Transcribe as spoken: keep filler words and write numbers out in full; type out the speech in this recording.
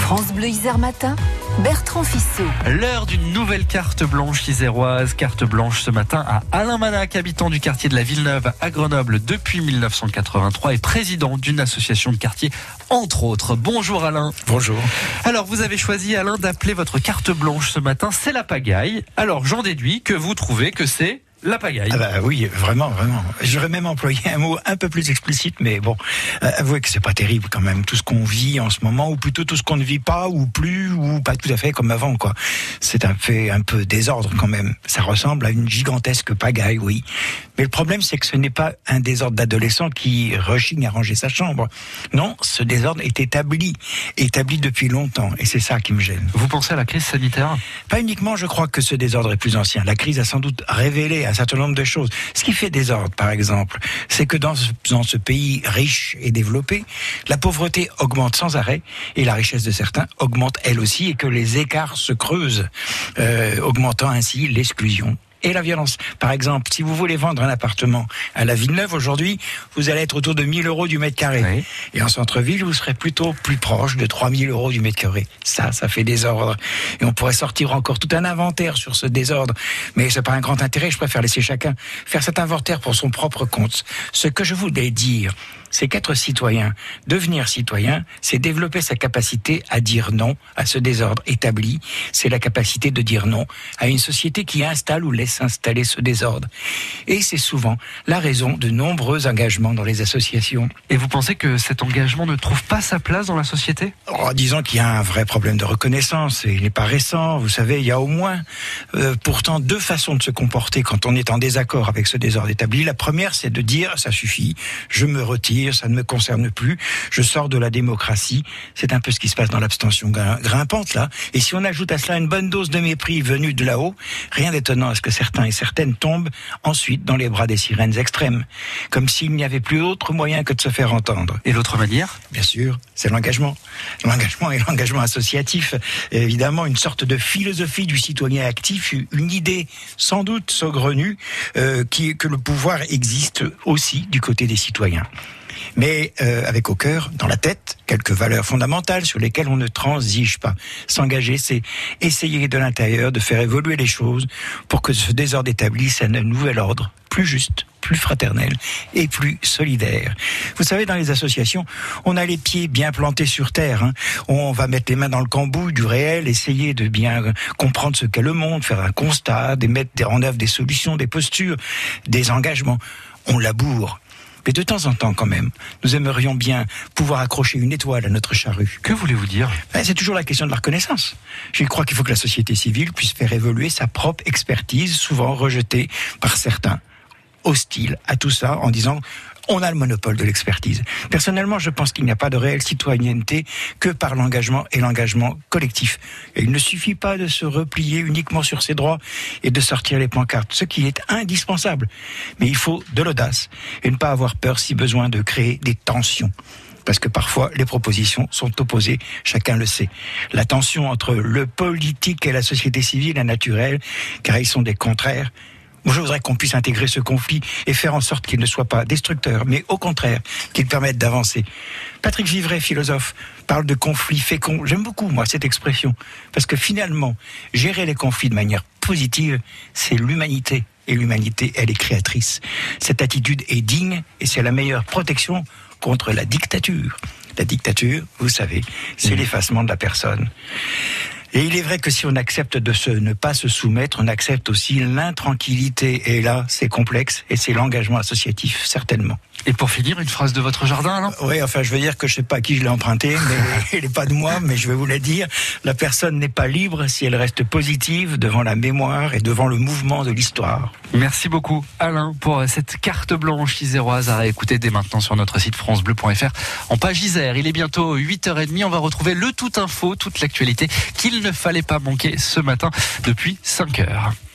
France Bleu Isère Matin, Bertrand Fissot. L'heure d'une nouvelle carte blanche iséroise. Carte blanche ce matin à Alain Manac, habitant du quartier de la Villeneuve à Grenoble depuis mille neuf cent quatre-vingt-trois et président d'une association de quartier, entre autres. Bonjour Alain. Bonjour. Alors vous avez choisi, Alain, d'appeler votre carte blanche ce matin, c'est la pagaille. Alors j'en déduis que vous trouvez que c'est la pagaille. Ah bah oui, vraiment, vraiment. J'aurais même employé un mot un peu plus explicite, mais bon, euh, avouez que c'est pas terrible quand même, tout ce qu'on vit en ce moment, ou plutôt tout ce qu'on ne vit pas, ou plus, ou pas tout à fait comme avant, quoi. C'est un fait un peu désordre quand même. Ça ressemble à une gigantesque pagaille, oui. Mais le problème, c'est que ce n'est pas un désordre d'adolescent qui rechigne à ranger sa chambre. Non, ce désordre est établi, établi depuis longtemps, et c'est ça qui me gêne. Vous pensez à la crise sanitaire ? Pas uniquement, je crois que ce désordre est plus ancien. La crise a sans doute révélé un certain nombre de choses. Ce qui fait désordre, par exemple, c'est que dans ce, dans ce pays riche et développé, la pauvreté augmente sans arrêt et la richesse de certains augmente elle aussi, et que les écarts se creusent, euh, augmentant ainsi l'exclusion et la violence. Par exemple, si vous voulez vendre un appartement à la Villeneuve aujourd'hui, vous allez être autour de mille euros du mètre carré. Oui. Et en centre-ville, vous serez plutôt plus proche de trois mille euros du mètre carré. Ça, ça fait désordre. Et on pourrait sortir encore tout un inventaire sur ce désordre. Mais c'est pas un grand intérêt, je préfère laisser chacun faire cet inventaire pour son propre compte. Ce que je voulais dire, c'est qu'être citoyen, devenir citoyen, c'est développer sa capacité à dire non à ce désordre établi. C'est la capacité de dire non à une société qui installe ou laisse installer ce désordre. Et c'est souvent la raison de nombreux engagements dans les associations. Et vous pensez que cet engagement ne trouve pas sa place dans la société ? Oh, disons qu'il y a un vrai problème de reconnaissance, et il n'est pas récent. Vous savez, il y a au moins euh, pourtant deux façons de se comporter quand on est en désaccord avec ce désordre établi. La première, c'est de dire, ça suffit, je me retire, ça ne me concerne plus, je sors de la démocratie. C'est un peu ce qui se passe dans l'abstention grimpante, là. Et si on ajoute à cela une bonne dose de mépris venue de là-haut, rien d'étonnant à ce que certains et certaines tombent ensuite dans les bras des sirènes extrêmes, comme s'il n'y avait plus autre moyen que de se faire entendre. Et l'autre manière ? Bien sûr, c'est l'engagement. L'engagement et l'engagement associatif. Et évidemment, une sorte de philosophie du citoyen actif, une idée sans doute saugrenue, euh, qui, que le pouvoir existe aussi du côté des citoyens. Mais euh, avec au cœur, dans la tête, quelques valeurs fondamentales sur lesquelles on ne transige pas. S'engager, c'est essayer de l'intérieur de faire évoluer les choses pour que ce désordre établisse un nouvel ordre, plus juste, plus fraternel et plus solidaire. Vous savez, dans les associations, on a les pieds bien plantés sur terre. Hein. On va mettre les mains dans le cambouis du réel, essayer de bien comprendre ce qu'est le monde, faire un constat, de mettre en œuvre des solutions, des postures, des engagements. On laboure. Mais de temps en temps, quand même, nous aimerions bien pouvoir accrocher une étoile à notre charrue. Que voulez-vous dire ? Ben, c'est toujours la question de la reconnaissance. Je crois qu'il faut que la société civile puisse faire évoluer sa propre expertise, souvent rejetée par certains, hostiles à tout ça, en disant on a le monopole de l'expertise. Personnellement, je pense qu'il n'y a pas de réelle citoyenneté que par l'engagement et l'engagement collectif. Et il ne suffit pas de se replier uniquement sur ses droits et de sortir les pancartes, ce qui est indispensable. Mais il faut de l'audace et ne pas avoir peur, si besoin, de créer des tensions. Parce que parfois, les propositions sont opposées, chacun le sait. La tension entre le politique et la société civile est naturelle, car ils sont des contraires. Moi, je voudrais qu'on puisse intégrer ce conflit et faire en sorte qu'il ne soit pas destructeur, mais au contraire, qu'il permette d'avancer. Patrick Vivray, philosophe, parle de conflits féconds. J'aime beaucoup, moi, cette expression. Parce que finalement, gérer les conflits de manière positive, c'est l'humanité. Et l'humanité, elle est créatrice. Cette attitude est digne et c'est la meilleure protection contre la dictature. La dictature, vous savez, c'est mmh. l'effacement de la personne. Et il est vrai que si on accepte de se, ne pas se soumettre, on accepte aussi l'intranquillité. Et là, c'est complexe et c'est l'engagement associatif, certainement. Et pour finir, une phrase de votre jardin, alors ? Oui, enfin, je veux dire que je ne sais pas à qui je l'ai emprunté, mais elle n'est pas de moi, mais je vais vous la dire. La personne n'est pas libre si elle reste positive devant la mémoire et devant le mouvement de l'histoire. Merci beaucoup, Alain, pour cette carte blanche iséroise à réécouter dès maintenant sur notre site francebleu point f r en page Isère. Il est bientôt huit heures trente. On va retrouver le tout info, toute l'actualité qu'il ne fallait pas manquer ce matin depuis cinq heures.